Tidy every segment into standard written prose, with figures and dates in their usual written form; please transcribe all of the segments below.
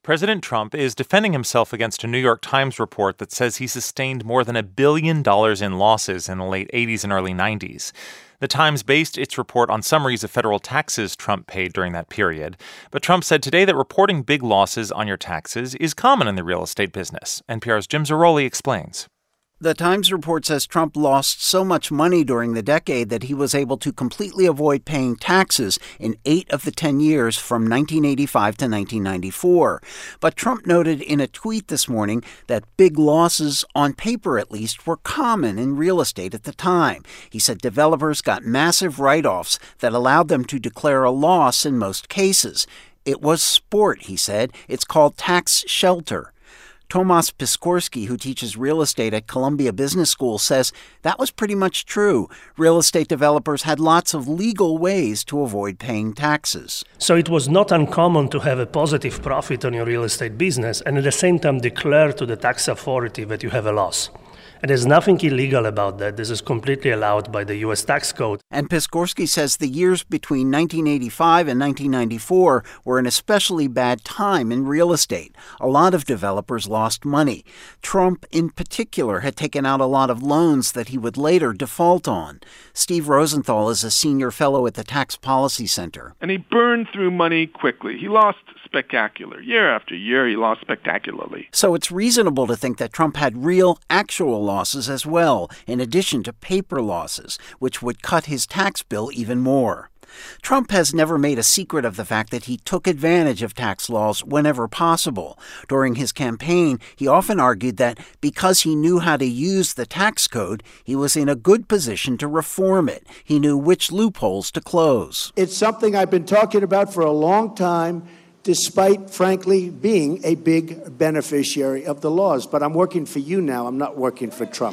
President Trump is defending himself against a New York Times report that says he sustained more than $1 billion in losses in the late 80s and early 90s. The Times based its report on summaries of federal taxes Trump paid during that period. But Trump said today that reporting big losses on your taxes is common in the real estate business. NPR's Jim Zarroli explains. The Times report says Trump lost so much money during the decade that he was able to completely avoid paying taxes in 8 of the 10 years from 1985 to 1994. But Trump noted in a tweet this morning that big losses, on paper at least, were common in real estate at the time. He said developers got massive write-offs that allowed them to declare a loss in most cases. It was sport, he said. It's called tax shelter. Tomas Piskorski, who teaches real estate at Columbia Business School, says that was pretty much true. Real estate developers had lots of legal ways to avoid paying taxes. So it was not uncommon to have a positive profit on your real estate business and at the same time declare to the tax authority that you have a loss. And there's nothing illegal about that. This is completely allowed by the U.S. tax code. And Piskorski says the years between 1985 and 1994 were an especially bad time in real estate. A lot of developers lost money. Trump, in particular, had taken out a lot of loans that he would later default on. Steve Rosenthal is a senior fellow at the Tax Policy Center. And he burned through money quickly. He lost spectacular. Year after year, he lost spectacularly. So it's reasonable to think that Trump had real, actual losses as well, in addition to paper losses, which would cut his tax bill even more. Trump has never made a secret of the fact that he took advantage of tax laws whenever possible. During his campaign, he often argued that because he knew how to use the tax code, he was in a good position to reform it. He knew which loopholes to close. It's something I've been talking about for a long time, despite, frankly, being a big beneficiary of the laws. But I'm working for you now. I'm not working for Trump.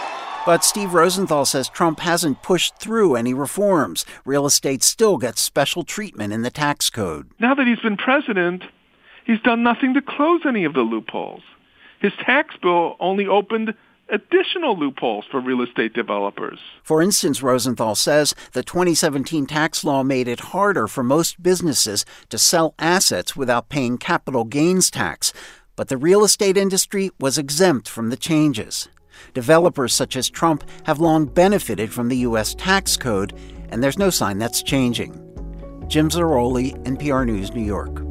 But Steve Rosenthal says Trump hasn't pushed through any reforms. Real estate still gets special treatment in the tax code. Now that he's been president, he's done nothing to close any of the loopholes. His tax bill only opened additional loopholes for real estate developers. For instance, Rosenthal says the 2017 tax law made it harder for most businesses to sell assets without paying capital gains tax. But the real estate industry was exempt from the changes. Developers such as Trump have long benefited from the U.S. tax code, and there's no sign that's changing. Jim Zarroli, NPR News, New York.